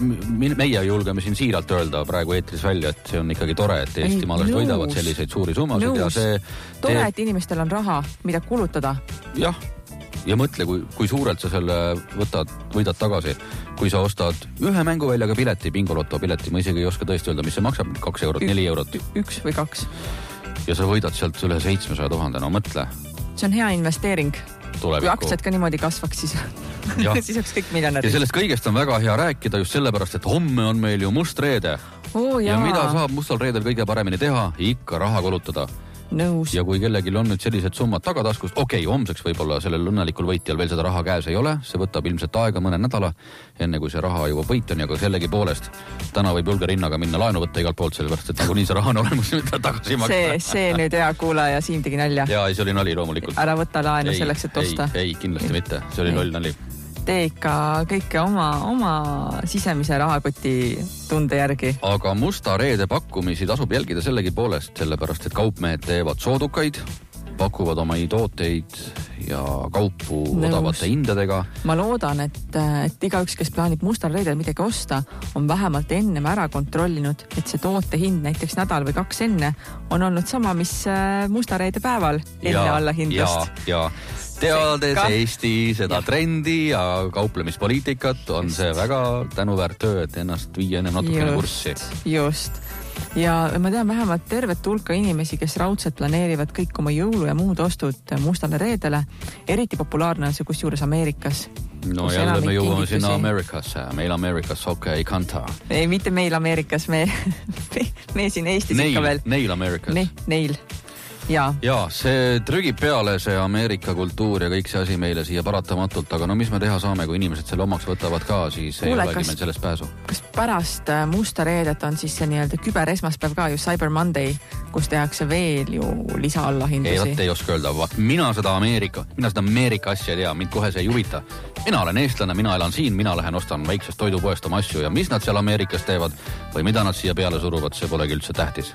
meie julgeme siin siiralt öelda praegu eetris välja, et see on ikkagi tore, et eestimaalased võidavad selliseid suuri summasid. Ja see tore, te... et inimestel on raha, mida kulutada. Jah, ja mõtle, kui, kui suurelt sa selle võtad, võidad tagasi. Kui sa ostad ühe mänguväljaga pileti, Bingolotto pileti, ma isegi ei oska tõesti öelda, mis see maksab, kaks eurot, neli eurot. Üks või kaks. Ja sa võidad sealt üle seitsmesaja tuhande, no mõtle. See on hea investeering. Tulevikku. Kui aktsiad ka niimoodi kasvaks, siis, siis oleks kõik miljonärid. Ja sellest kõigest on väga hea rääkida just sellepärast, et homme on meil ju must reede. Oh, ja mida saab mustal reedel kõige paremini teha? Ikka raha kulutada. Nõus. Ja kui kellegil on nüüd sellised summad tagataskust, okei, okay, homseks võib-olla sellel õnnelikul võitjal veel seda raha käes ei ole, see võtab ilmselt aega mõne nädala, enne kui see raha jõuab võitjani, aga sellegi poolest täna võib julge rinnaga minna laenu võtta igalt poolt, sellepärast, et nagu nii see raha on olemas, mida tagasi maksta. See, see nüüd hea kuulaja, Siim tegi nalja. Jaa, see oli nali loomulikult. Ära võtta laenu ei, selleks, et osta. Ei, ei, kindlasti mitte, see oli loll nali. Tee ikka kõike oma, oma sisemise rahakoti tunde järgi. Aga musta reede pakkumisi tasub jälgida sellegi poolest, sellepärast, et kaupmehed teevad soodukaid, pakuvad oma tooteid ja kaupu Nõus. Odavate hindadega. Ma loodan, et, et igaüks, kes plaanib mustal reedel midagi osta, on vähemalt ennem ära kontrollinud, et see toote hind näiteks nädal või kaks enne on olnud sama, mis musta reede päeval enne ja, alla hindlust. Ja, ja. Teades Eesti seda ja. Trendi ja kauplemispoliitikat on see väga tänuväärt töö, et ennast viia ennem natukene kurssi. Just. Ja ma tean vähemalt tervet hulka inimesi, kes raudselt planeerivad kõik oma jõulu ja muud ostud mustale reedele. Eriti populaarne on see kusjuures Ameerikas. No jälle me jõuame sinna Ameerikasse. Meil Ameerikas, okei, okay, kanta. Ei, mitte meil Ameerikas, me, me, me siin Eestis neil, ikka veel. Neil Ameerikas. Ne, neil. Ja. ja, see trügib peale see Ameerika kultuur ja kõik see asi meile siia paratamatult, aga no mis me teha saame, kui inimesed selle omaks võtavad ka, siis ei Kuule, olegi kas, meil sellest pääsu. Kas pärast musta reedet on siis see nii-öelda küber esmaspäev ka ju Cyber Monday, kus tehakse veel ju lisa allahindusi? Ei, vaat ei oska öelda, vaat mina seda Ameerika, mina seda Ameerika asja ei tea, mind kohe see ei huvita. Mina olen eestlane, mina elan siin, mina lähen ostan väiksest toidupoest oma asju ja mis nad seal Ameerikas teevad või mida nad siia peale suruvad, see polegi üldse tähtis.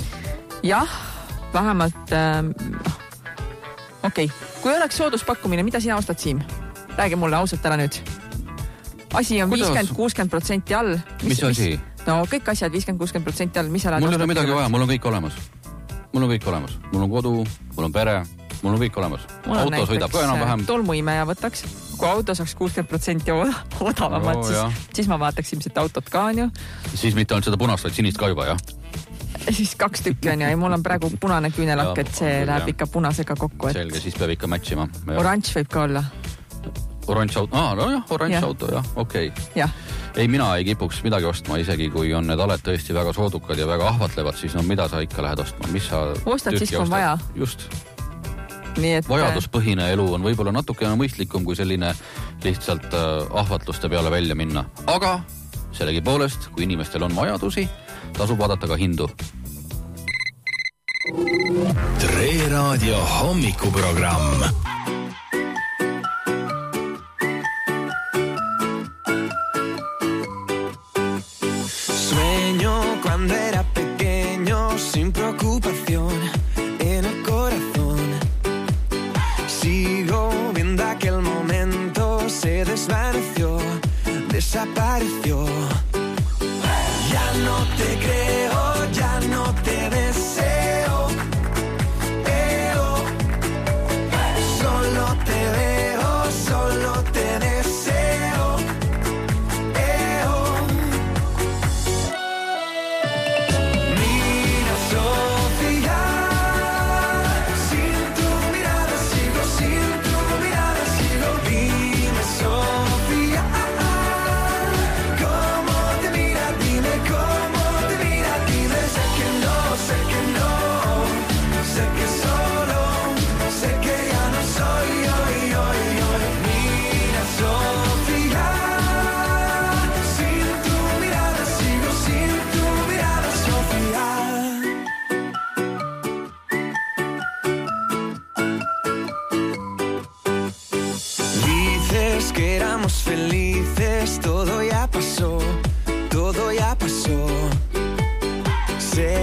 Jah, vähemalt äh, okei, okay. Kui oleks sooduspakkumine, mida sina ostad, Siim? Räägi mulle ausalt ära nüüd. Asi on viiskümmend kuuskümmend protsenti all. Mis, mis asi? No kõik asjad viiskümmend kuuskümmend protsenti all. Mis mul ei ole midagi vaja, mul on kõik olemas. Mul on kõik olemas. Mul on kodu, mul on pere, mul on kõik olemas. Mul auto sõidab ka enam-vähem. Tolmuimeja võtaks. Kui auto saaks kuuskümmend protsenti odavamat, no, siis, siis ma vaataks ilmselt autot ka on ju. Siis mitte ainult seda punast, vaid sinist ka juba, jah? Siis kaks tükki on ja mul on praegu punane küünelakk, et see läheb jah. Ikka punasega kokku. Et... Selge, siis peab ikka matchima. Oranž võib ka olla. Oranž auto, aa, no jah, oranž ja. Auto, jah, okei. Okay. Ja. Ei, mina ei kipuks midagi ostma, isegi kui on need aled tõesti väga soodukad ja väga ahvatlevad, siis no mida sa ikka lähed ostma? Mis sa ostad siis, kui on vaja? Just. Nii et... Vajaduspõhine elu on võib-olla natukene mõistlikum, kui selline lihtsalt äh, ahvatluste peale välja minna. Aga sellegi poolest, kui inimestel on vajadusi, tasub vaadata ka hindu. Tre Raadio hommikuprogramm. Sueño cuando era pequeño sin preocupación.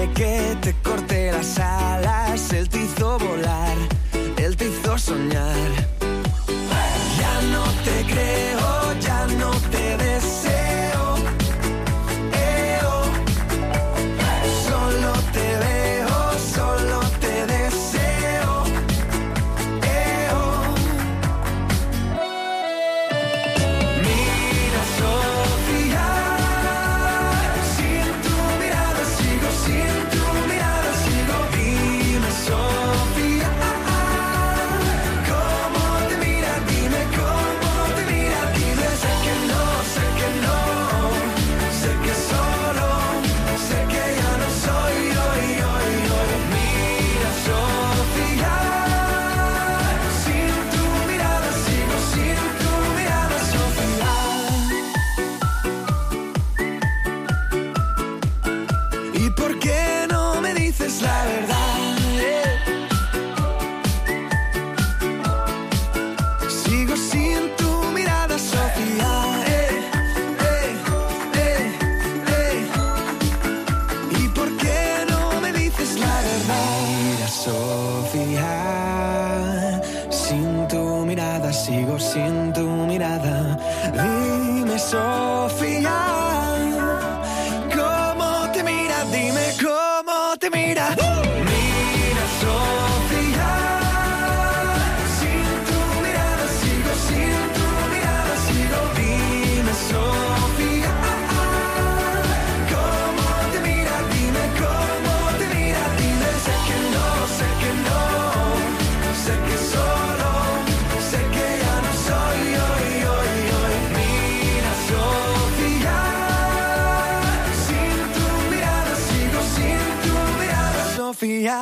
sé que te corté las alas, él te hizo volar, él te hizo soñar. Ya no te creo, ya no te deseo, eh, oh. Solo te veo, solo te deseo, eh, oh. Mira, Sofía, sin tu mirada sigo, sin tu mirada sigo. Dime, Sofía, ¿cómo te mira? Dime cómo te mira, dime. Sé que no, sé que no, sé que solo, sé que ya no soy hoy, hoy, hoy. Mira, Sofía, sin tu mirada sigo, sin tu mirada, Sofía. ¿Y por qué no me dices la verdad? eh? Sigo sin tu mirada, Sofía. eh, eh, eh, eh. ¿Y por qué no me dices la verdad? Mira, Sofía, sin tu mirada sigo, sin tu mirada. Dime, Sofía, ¿cómo te mira? Dime cómo te mira. Mira, Sofía, sin tu mirada sigo, sin tu mirada sigo. Dime, Sofía, ¿cómo te mira? Dime cómo te mira, dime. Sé que no, sé que no, sé que solo, sé que ya no soy hoy, hoy, hoy. Mira, Sofía, sin tu mirada sigo, sin tu mirada, Sofía.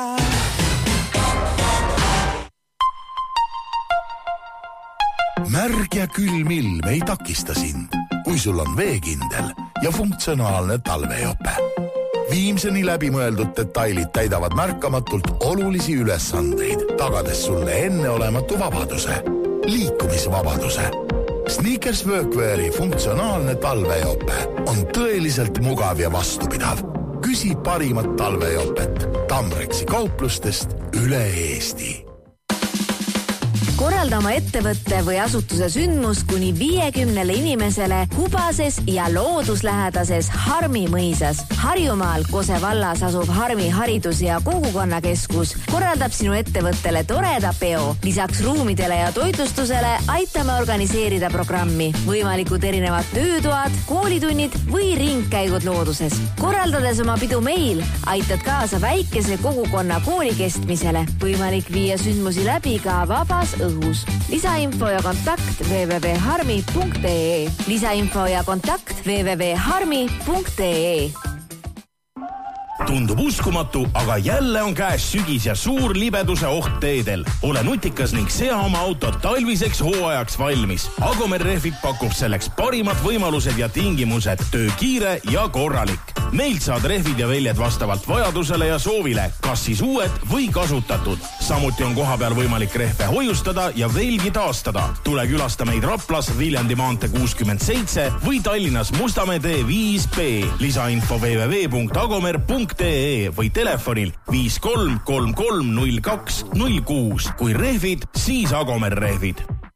Märg ja külm ilm ei takista sind, kui sul on veekindel ja funktsionaalne talvejope. Viimseni läbimõeldud detailid täidavad märkamatult olulisi ülesandeid, tagades sulle enneolematu vabaduse, liikumisvabaduse. Sneakers Workweari funktsionaalne talvejope on tõeliselt mugav ja vastupidav. Küsi parimat talvejopet Tamreksi kauplustest üle Eesti. Korralda oma ettevõtte või asutuse sündmus kuni viiekümnele inimesele Hubases ja looduslähedases Harmi mõisas. Harjumaal Kose vallas asuv Harmi haridus- ja kogukonnakeskus korraldab sinu ettevõttele toreda peo. Lisaks ruumidele ja toitlustusele aitame organiseerida programmi, võimalikud erinevad töötoad, koolitunnid või ringkäigud looduses. Korraldades oma pidu meil, aitad kaasa väikese kogukonna kooli kestmisele. Võimalik viia sündmusi läbi ka vabas õhus. Lisainfo ja kontakt w w w punkt harmi punkt e e. Lisainfo ja kontakt w w w punkt harmi punkt e e. Tundub uskumatu, aga jälle on käes sügis ja suur libeduse oht teedel. Ole nutikas ning sea oma autot talviseks hooajaks valmis. Agomer Rehvid pakub selleks parimad võimalused ja tingimused, töö kiire ja korralik. Meilt saad rehvid ja väljed vastavalt vajadusele ja soovile, kas siis uued või kasutatud. Samuti on koha peal võimalik rehve hoiustada ja velgi taastada. Tule külasta meid Raplas Viljandi maantee kuuskümmend seitse või Tallinnas Mustamäe tee viis B. Lisainfo w w w punkt agomer punkt e e või telefonil viis kolm kolm kolm null kaks null kuus. Kui rehvid, siis Agomer Rehvid.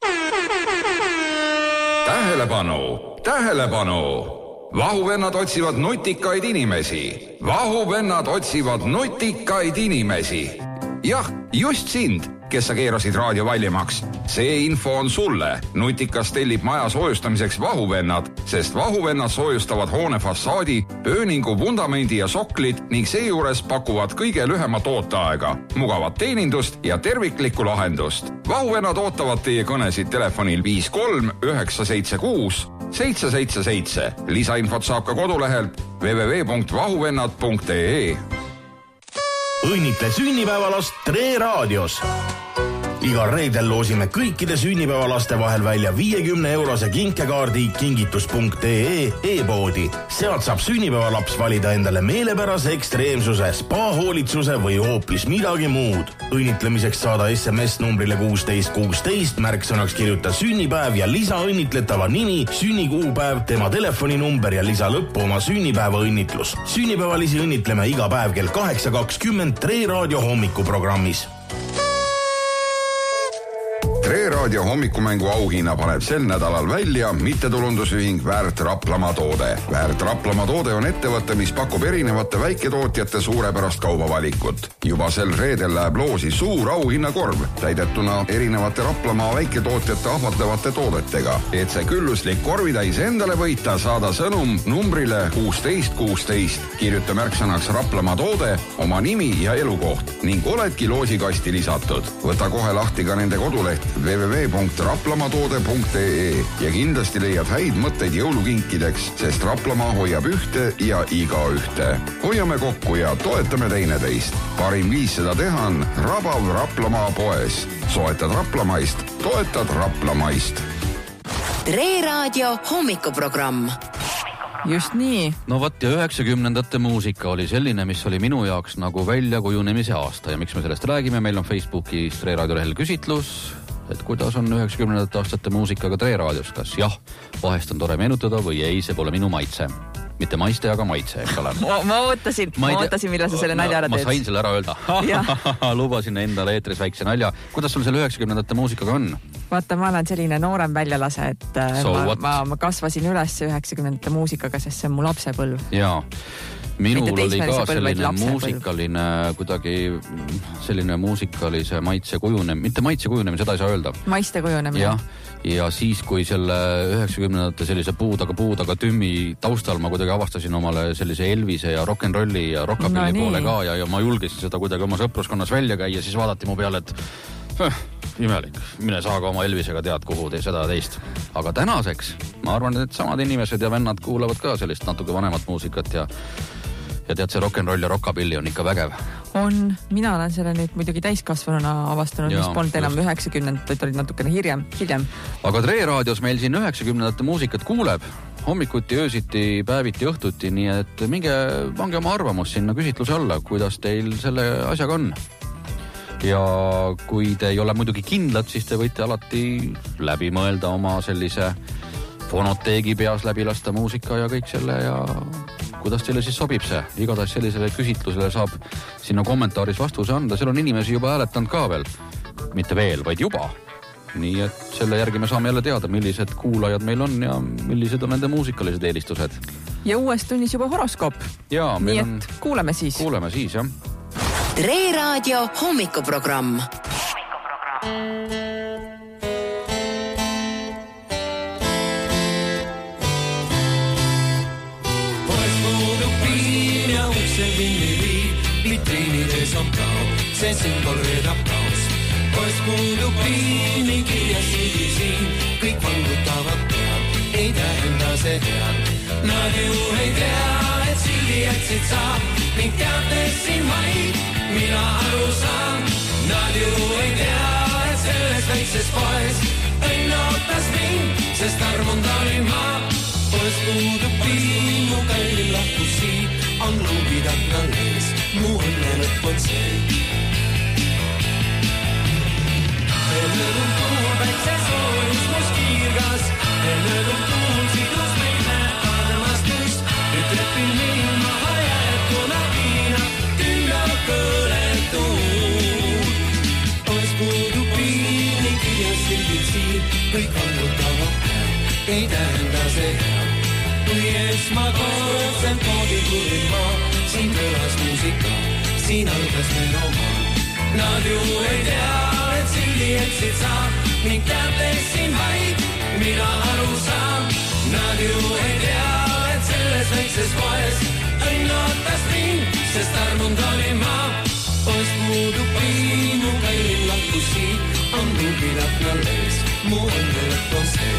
Tähelepanu, tähelepanu! Vahuvennad otsivad nutikaid inimesi. Vahuvennad otsivad nutikaid inimesi. Jah, just sind, kes sa keerasid raadio valjemaks. See info on sulle. Nutikas tellib maja soojustamiseks vahuvennad, sest vahuvennad soojustavad hoone fassaadi, ööningu vundamendi ja soklid ning seejuures pakuvad kõige lühemat ooteaega, mugavat teenindust ja terviklikku lahendust. Vahuvennad ootavad teie kõnesid telefonil viis kolm üheksa seitse kuus seitse seitse seitse. Lisainfot saab ka kodulehelt w w w punkt vahuvennad punkt e e. Õnnitle sünnipäevalast Tre raadios. Igal reedel loosime kõikide sünnipäevalaste vahel välja viiekümne eurose kinkekaardi kingitus punkt ee e-poodi. Sealt saab sünnipäevalaps valida endale meelepärase ekstreemsuse, spa-hoolitsuse või hoopis midagi muud. Õnnitlemiseks saada S M S numbrile kuusteist kuusteist, märksõnaks kirjuta sünnipäev ja lisa õnnitletava nimi, sünnikuupäev, tema telefoninumber ja lisa lõppu oma sünnipäeva õnnitlus. Sünnipäevalisi õnnitleme iga päev kell kaheksa kakskümmend Tre Raadio hommikuprogrammis. Tre Raadio hommikumängu auhinna paneb sel nädalal välja mittetulundusühing Väärt Raplamaa toode. Väärt Raplamaa toode on ettevõte, mis pakub erinevate väiketootjate suurepärast kaubavalikut. Juba sel reedel läheb loosi suur auhinnakorv, täidetuna erinevate Raplamaa väiketootjate ahvatlevate toodetega. Et see külluslik korvitäis endale võita, saada sõnum numbrile kuusteist kuusteist. Kirjuta märksõnaks Raplamaa toode, oma nimi ja elukoht ning oledki loosikasti lisatud. Võta kohe lahti ka nende koduleht w w w punkt raplamatoode punkt ee ja kindlasti leiad häid mõtteid jõulukinkideks, sest Raplamaa hoiab ühte ja iga ühte. Hoiame kokku ja toetame teineteist. Parim viis seda teha on Rabav Raplamaa poes. Soetad Raplamaist, toetad Raplamaist. Tre Raadio hommikuprogramm. Just nii. No võt ja üheksakümnendate muusika oli selline, mis oli minu jaoks nagu väljakujunemise aasta ja miks me sellest räägime, meil on Facebookis Tre Raadio lehel küsitlus, et kuidas on üheksakümnendate aastate muusikaga Tre Raadios, kas jah, vahest on tore meenutada või ei, see pole minu maitse. Mitte maiste, aga maitse, eks ole. ma, ma ootasin, ma, ma ootasin, millal sa selle nalja ära teed. Ma sain selle ära öelda. Lubasin endale eetris väikse nalja. Kuidas sul selle üheksakümnendate muusikaga on? Vaata, ma olen selline noorem väljalase, et so ma, ma, ma kasvasin üles üheksakümnendate muusikaga, sest see on mu lapsepõlv. Jaa. Minul oli ka selline muusikaline, kuidagi selline muusikalise maitse kujunemine, mitte maitse kujunemine, seda ei saa öelda. Maiste kujunemine. Ja, ja siis, kui selle üheksakümnendate sellise puudaga puudaga tümmi taustal ma kuidagi avastasin omale sellise Elvise ja rock'n'rolli ja rockapilli no, poole ka ja, ja ma julgesin seda kuidagi oma sõpruskonnas välja käia, siis vaadati mu peale, et eh, imelik, mine saa ka oma Elvisega tead, kuhu te seda teist. Aga tänaseks, ma arvan, et samad inimesed ja vennad kuulavad ka sellist natuke vanemat muusikat ja Ja tead, see rock'n'roll ja rockapilli on ikka vägev. On. Mina olen selle nüüd muidugi täiskasvanuna avastanud, ja, mis polnud enam üheksakümnendat, vaid olid natukene hiljem. hiljem. Aga Tre Raadios meil siin üheksakümnendate muusikat kuuleb. Hommikuti, öösiti, päeviti, õhtuti, nii et minge, pange oma arvamus sinna küsitluse alla, kuidas teil selle asjaga on. Ja kui te ei ole muidugi kindlad, siis te võite alati läbi mõelda oma sellise fonoteegi peas läbi lasta muusika ja kõik selle ja kuidas teile siis sobib see. Igatahes sellisele küsitlusele saab sinna kommentaaris vastuse anda. Seal on inimesi juba hääletanud ka veel. Mitte veel, vaid juba. Nii et selle järgi me saame jälle teada, millised kuulajad meil on ja millised on nende muusikalised eelistused. Ja uues tunnis juba horoskoop. Ja, nii on... et kuuleme siis. Kuuleme siis, jah. Tre Raadio hommikuprogramm. Vitriinides on kao, see sümbol reedab kaos. Poes puudub piini, kirjas sidi siin, kõik vangutavad pead, ei tähenda see head. Nad ju ei tea, et sildi jätsid saab, ning teates siin vaid, mina aru saan. Nad ju ei tea, et selles väikses poes õnn ootas mind, sest armund olin ma. Poes puudub piin, mu kallin lahkus siit, on luubid aknal ees. Mu õnne lõpp on see. Möödum tuul, päikse soojus mus kiirgas. Möödum tuul, sidus meile armastus. Nüüd lepin mind maha jäetuna viina, tüünab kõletuul. Poes puudub piini, kirjas sildid siin, kõik vangutavad pead, ei tähenda see hea. Kui esmakordselt koodid kuulin ma, siin kõlas muusika, siin algas meil oma. Nad ju ei tea, et sildi eksid saab, ning teates siin vaid, mina aru saan. Nad ju ei tea, et selles väikses poes õnn ootas mind, sest armund olin ma. Poes puudub piin, mu kallin lahkus siit, on luubid aknal ees, mu õnne lõpp on see.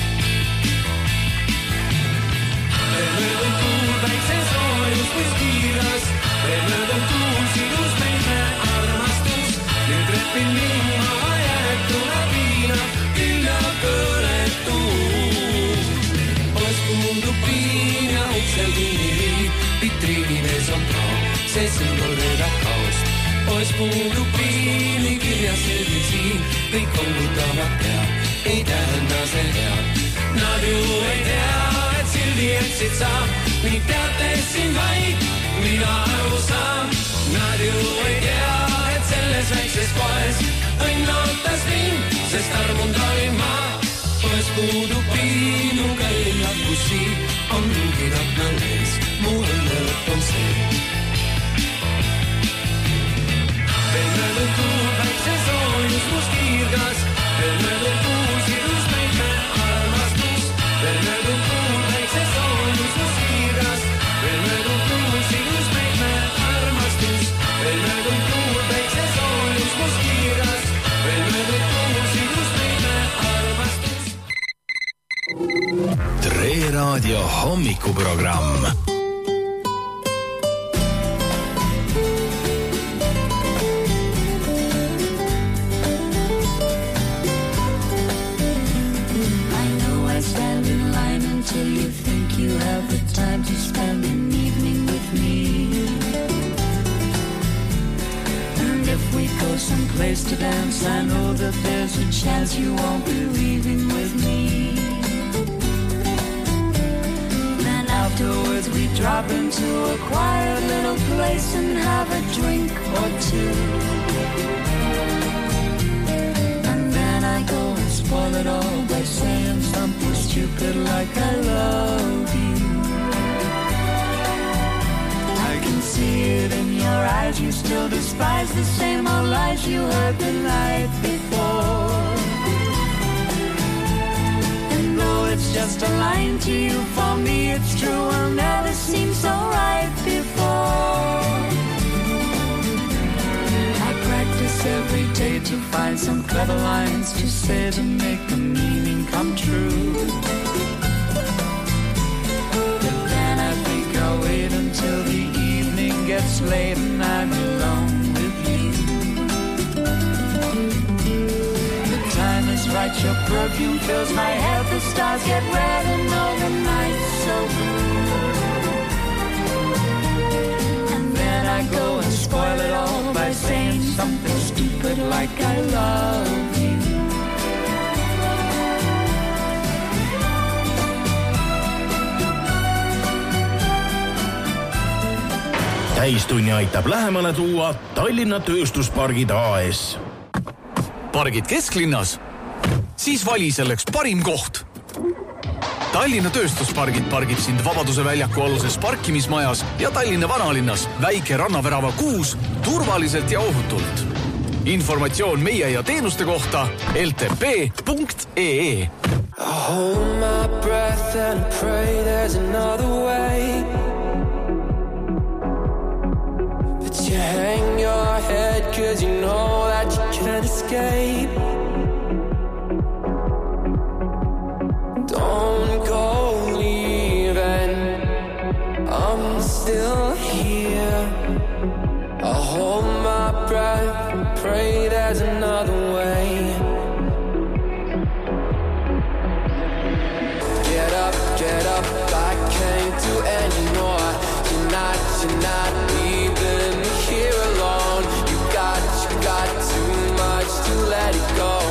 Möödum tuul, päikse soojus, mis kiiras. Möödum tuul, sidus meile armastus. Nüüd repin mind maha jää. see sümbolida kaost. Poes puudub piili kirjas selgi siin, kõik kongutavad peab, ei tähenda see hea. Nad ju ei tea, et sildi etsid saab, nii teate siin vaid, mina aru saan. Nad ju ei tea, et selles väikses poes õnn ootas mind, sest armund olin ma. Poes puudub piinu, kallin jakusi, on mingi aknal ees, mu õnne lõpp on see. Veel möödub kuul, väikse soojus must kiirgas, veel möödub kuul, sidus meid me armastus. Veel möödub kuul, väikse soojus must kiirgas, veel möödub kuul, sidus meid me armastus. Veel möödub kuul, väikse soojus must kiirgas, veel möödub kuul, sidus meid me armastus. Tre Raadio hommikuprogramm. Till you think you have the time to spend an evening with me. And if we go someplace to dance, I know that there's a chance you won't be leaving with me. Then afterwards we drop into a quiet little place and have a drink or two. And then I go and spoil it all by saying something stupid like I love you. I can see it in your eyes, you still despise the same old lies you heard the night before. And though it's just a line to you, for me it's true, will never seem so right before. I practice every day to find some clever lines to say to make the meaning come true. But then I think I'll wait until the evening gets late and I'm alone with you. The time is right, your perfume fills my head, the stars get red and all the night's so blue. And then I go and spoil it all by saying something stupid like I love you. Täistunni aitab lähemale tuua Tallinna Tööstuspargid A S. Pargid kesklinnas? Siis vali selleks parim koht. Tallinna Tööstuspargid pargib sind Vabaduse väljaku aluses parkimismajas ja Tallinna vanalinnas väike rannavärava kuus turvaliselt ja ohutult. Informatsioon meie ja teenuste kohta l t p punkt e e. I hold my breath and pray there's another way. But you hang your head cause you know that you can't escape. Don't go leaving, I'm still here. I hold my breath and pray there's another way. Get up, get up, I can't do anymore. You're not, you're not leaving me here alone. You got, you got too much to let it go.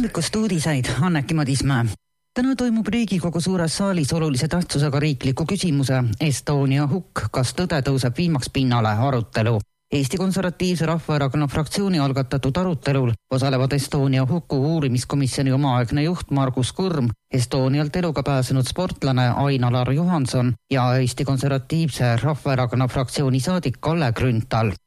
hommikust uudiseid, Anneki Madismäe. Täna toimub Riigikogu suures saalis olulise tähtsusega riikliku küsimuse Estonia hukk, kas tõde tõuseb viimaks pinnale arutelu. Eesti Konservatiivse Rahvaerakonna fraktsiooni algatatud arutelul osalevad Estonia huku uurimiskomisjoni omaaegne juht Margus Kurm, Estonialt eluga pääsenud sportlane Ain-Alar Johanson ja Eesti Konservatiivse Rahvaerakonna fraktsiooni saadik Kalle Grünthal.